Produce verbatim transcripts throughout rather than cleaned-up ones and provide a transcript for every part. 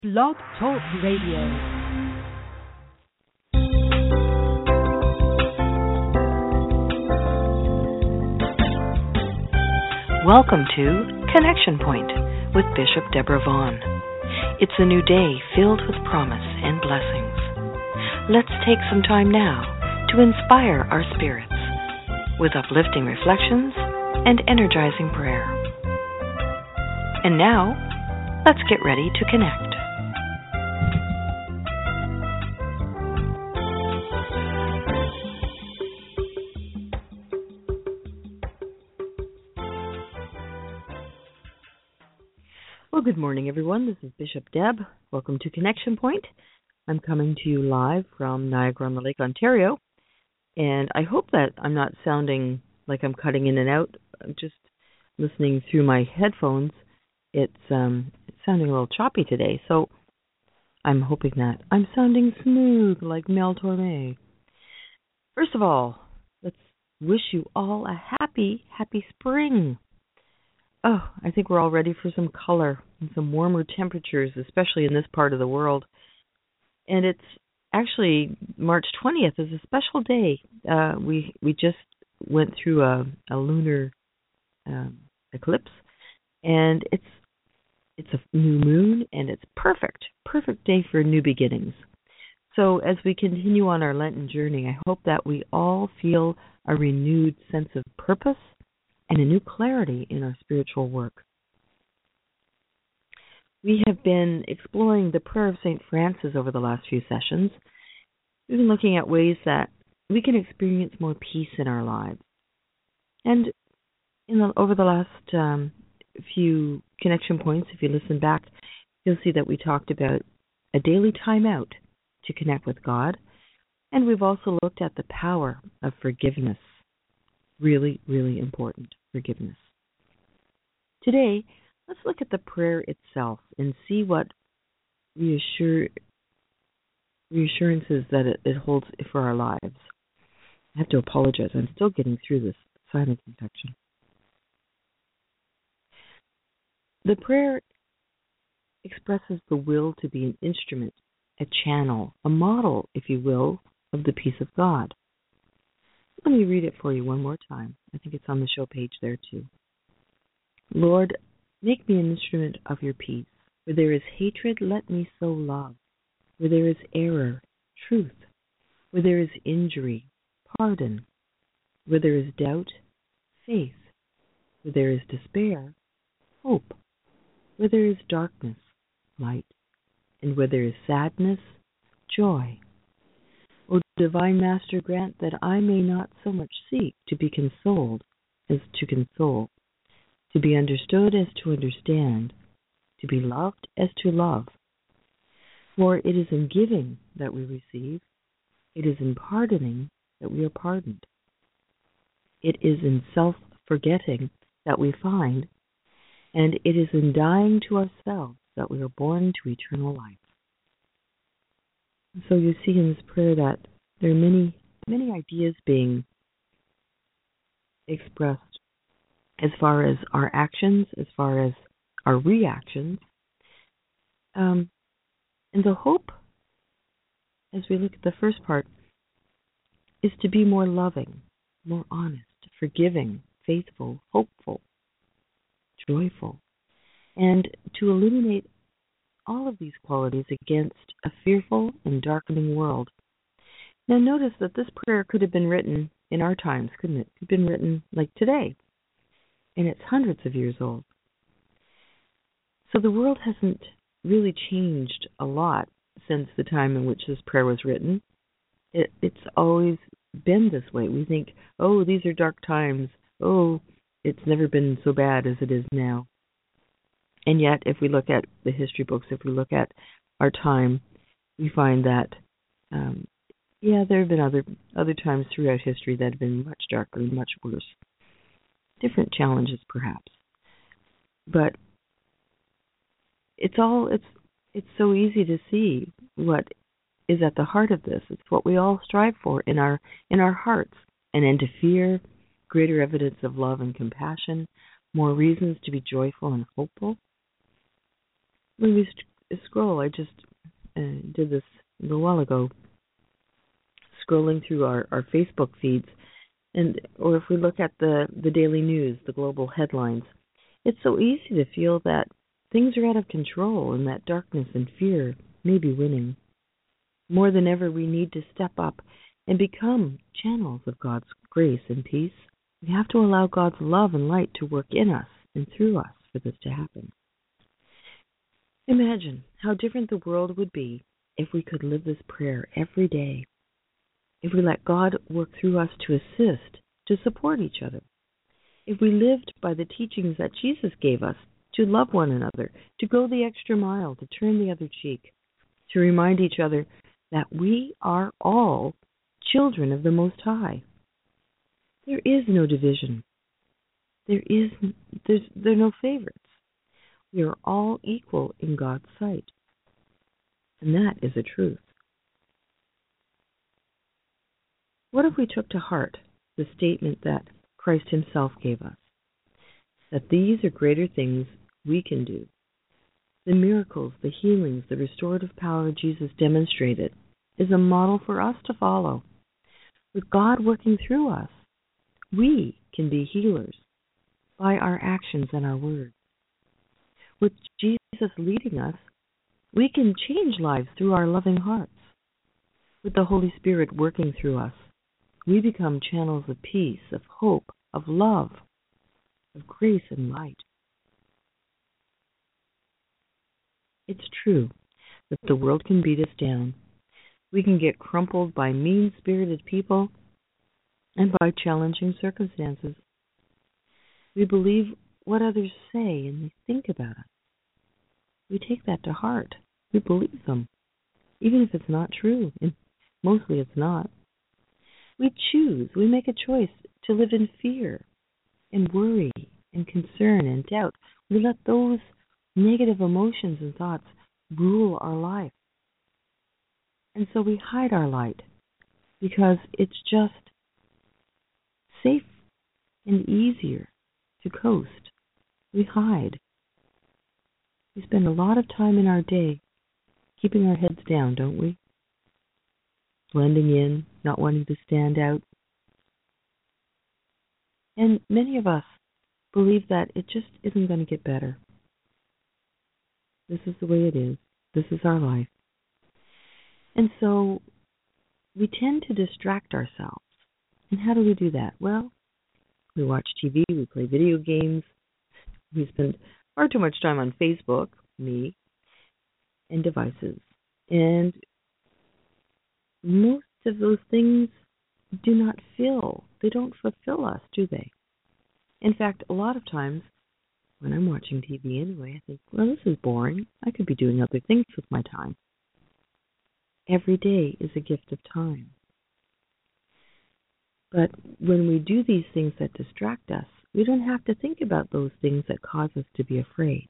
Blog Talk Radio. Welcome to Connection Point with Bishop Deborah Vaughn. It's a new day filled with promise and blessings. Let's take some time now to inspire our spirits with uplifting reflections and energizing prayer. And now, let's get ready to connect. Well, good morning, everyone. This is Bishop Deb. Welcome to Connection Point. I'm coming to you live from Niagara-on-the-Lake, Ontario, and I hope that I'm not sounding like I'm cutting in and out. I'm just listening through my headphones. It's um, it's sounding a little choppy today, so I'm hoping that I'm sounding smooth like Mel Torme. First of all, let's wish you all a happy, happy spring. Oh, I think we're all ready for some color and some warmer temperatures, especially in this part of the world. And it's actually March twentieth is a special day. Uh, we we just went through a, a lunar um, eclipse, and it's it's a new moon, and it's perfect, perfect day for new beginnings. So as we continue on our Lenten journey, I hope that we all feel a renewed sense of purpose and a new clarity in our spiritual work. We have been exploring the prayer of Saint Francis over the last few sessions. We've been looking at ways that we can experience more peace in our lives. And in the, over the last um, few connection points, if you listen back, you'll see that we talked about a daily time out to connect with God. And we've also looked at the power of forgiveness. Really, really important, forgiveness. Today, let's look at the prayer itself and see what reassure, reassurances that it, it holds for our lives. I have to apologize. I'm still getting through this sinus infection. The prayer expresses the will to be an instrument, a channel, a model, if you will, of the peace of God. Let me read it for you one more time. I think it's on the show page there too. Lord, make me an instrument of your peace. Where there is hatred, let me sow love. Where there is error, truth. Where there is injury, pardon. Where there is doubt, faith. Where there is despair, hope. Where there is darkness, light. And where there is sadness, joy. O Divine Master, grant that I may not so much seek to be consoled as to console, to be understood as to understand, to be loved as to love. For it is in giving that we receive, it is in pardoning that we are pardoned. It is in self-forgetting that we find, and it is in dying to ourselves that we are born to eternal life. So you see in this prayer that there are many, many ideas being expressed as far as our actions, as far as our reactions. Um, and the hope, as we look at the first part, is to be more loving, more honest, forgiving, faithful, hopeful, joyful, and to illuminate all of these qualities against a fearful and darkening world. Now notice that this prayer could have been written in our times, couldn't it? It could have been written like today, and it's hundreds of years old. So the world hasn't really changed a lot since the time in which this prayer was written. It, it's always been this way. We think, oh, these are dark times. Oh, it's never been so bad as it is now. And yet, if we look at the history books, if we look at our time, we find that, um, yeah, there have been other other times throughout history that have been much darker and much worse. Different challenges, perhaps. But it's all it's it's so easy to see what is at the heart of this. It's what we all strive for in our in our hearts, an end to fear, greater evidence of love and compassion, more reasons to be joyful and hopeful. When we scroll, I just uh, did this a little while ago, scrolling through our, our Facebook feeds, and or if we look at the, the daily news, the global headlines, it's so easy to feel that things are out of control and that darkness and fear may be winning. More than ever, we need to step up and become channels of God's grace and peace. We have to allow God's love and light to work in us and through us for this to happen. Imagine how different the world would be if we could live this prayer every day, if we let God work through us to assist, to support each other, if we lived by the teachings that Jesus gave us to love one another, to go the extra mile, to turn the other cheek, to remind each other that we are all children of the Most High. There is no division. There is there's, there are no favorites. We are all equal in God's sight. And that is a truth. What if we took to heart the statement that Christ himself gave us, that these are greater things we can do? The miracles, the healings, the restorative power Jesus demonstrated is a model for us to follow. With God working through us, we can be healers by our actions and our words. With Jesus leading us, we can change lives through our loving hearts. With the Holy Spirit working through us, we become channels of peace, of hope, of love, of grace and light. It's true that the world can beat us down. We can get crumpled by mean-spirited people and by challenging circumstances. We believe what others say and they think about us. We take that to heart. We believe them, even if it's not true, and mostly it's not. We choose, we make a choice to live in fear and worry and concern and doubt. We let those negative emotions and thoughts rule our life. And so we hide our light because it's just safe and easier to coast. We hide. We spend a lot of time in our day keeping our heads down, don't we? Blending in, not wanting to stand out. And many of us believe that it just isn't going to get better. This is the way it is. This is our life. And so we tend to distract ourselves. And how do we do that? Well, we watch T V, we play video games, we spend far too much time on Facebook, me, and devices. And most of those things do not fill, they don't fulfill us, do they? In fact, a lot of times, when I'm watching T V anyway, I think, well, this is boring. I could be doing other things with my time. Every day is a gift of time. But when we do these things that distract us, we don't have to think about those things that cause us to be afraid.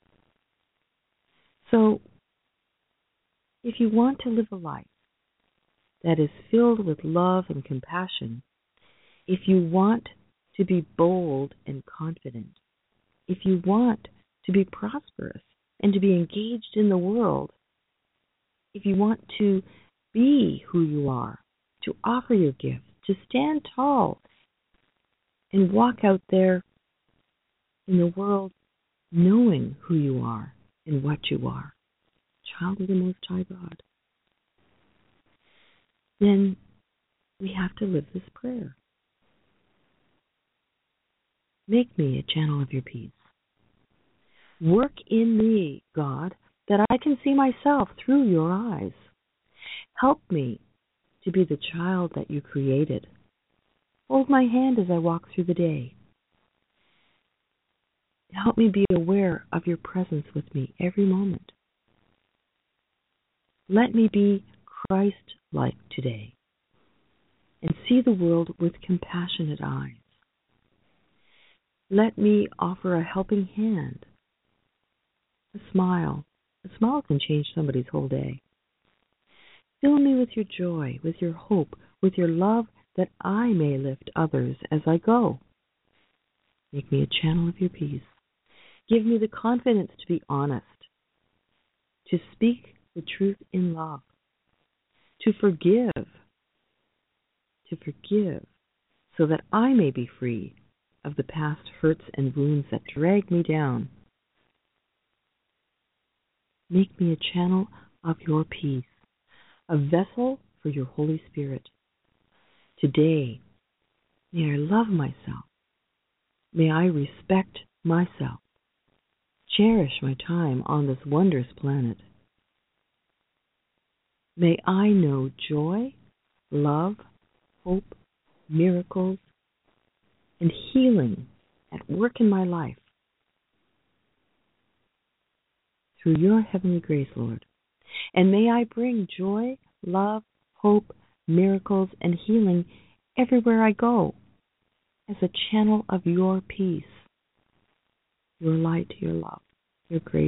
So, if you want to live a life that is filled with love and compassion, if you want to be bold and confident, if you want to be prosperous and to be engaged in the world, if you want to be who you are, to offer your gifts, to stand tall and walk out there in the world knowing who you are and what you are, child of the Most High God, then we have to live this prayer. Make me a channel of your peace. Work in me, God, that I can see myself through your eyes. Help me to be the child that you created. Hold my hand as I walk through the day. Help me be aware of your presence with me every moment. Let me be Christ-like today and see the world with compassionate eyes. Let me offer a helping hand, a smile. A smile can change somebody's whole day. Fill me with your joy, with your hope, with your love, that I may lift others as I go. Make me a channel of your peace. Give me the confidence to be honest, to speak the truth in love, to forgive, to forgive, so that I may be free of the past hurts and wounds that drag me down. Make me a channel of your peace, a vessel for your Holy Spirit. Today, may I love myself. May I respect myself. Cherish my time on this wondrous planet. May I know joy, love, hope, miracles, and healing at work in my life. Through your heavenly grace, Lord. And may I bring joy, love, hope, miracles, and healing everywhere I go as a channel of your peace, your light, your love, your grace.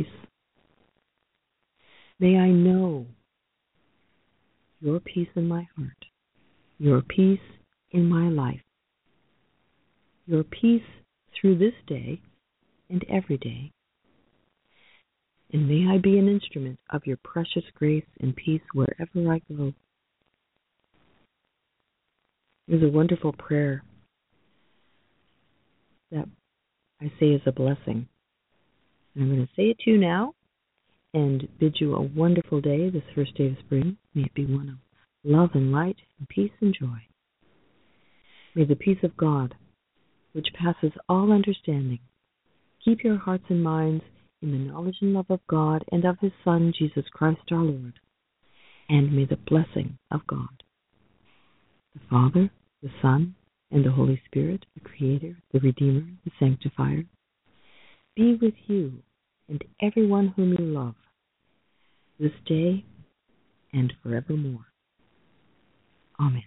May I know your peace in my heart, your peace in my life, your peace through this day and every day. And may I be an instrument of your precious grace and peace wherever I go. There's a wonderful prayer that I say is a blessing. And I'm going to say it to you now and bid you a wonderful day, this first day of spring. May it be one of love and light and peace and joy. May the peace of God, which passes all understanding, keep your hearts and minds in the knowledge and love of God and of His Son, Jesus Christ our Lord. And may the blessing of God, the Father, the Son, and the Holy Spirit, the Creator, the Redeemer, the Sanctifier, be with you and everyone whom you love, this day and forevermore. Amen.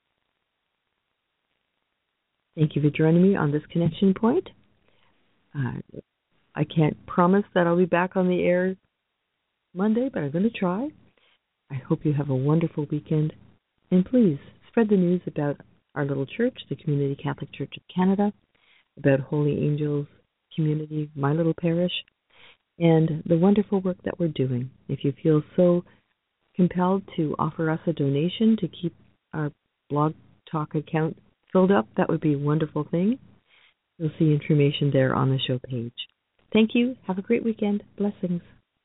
Thank you for joining me on this connection point. Uh, I can't promise that I'll be back on the air Monday, but I'm going to try. I hope you have a wonderful weekend. And please spread the news about our little church, the Community Catholic Church of Canada, about Holy Angels Community, my little parish, and the wonderful work that we're doing. If you feel so compelled to offer us a donation to keep our Blog Talk account filled up, that would be a wonderful thing. You'll see information there on the show page. Thank you. Have a great weekend. Blessings.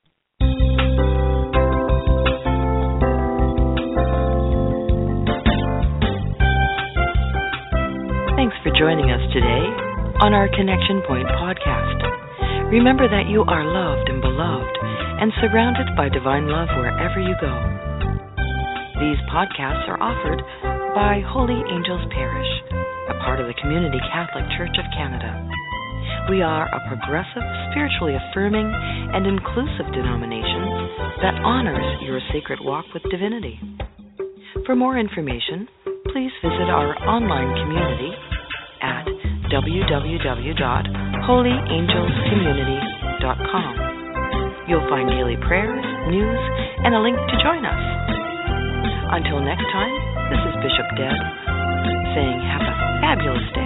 Thanks for joining us today on our Connection Point podcast. Remember that you are loved and beloved and surrounded by divine love wherever you go. These podcasts are offered by Holy Angels Parish, a part of the Community Catholic Church of Canada. We are a progressive, spiritually affirming, and inclusive denomination that honors your sacred walk with divinity. For more information, please visit our online community at w w w dot holy angels community dot com. You'll find daily prayers, news, and a link to join us. Until next time, this is Bishop Deb saying have a fabulous day.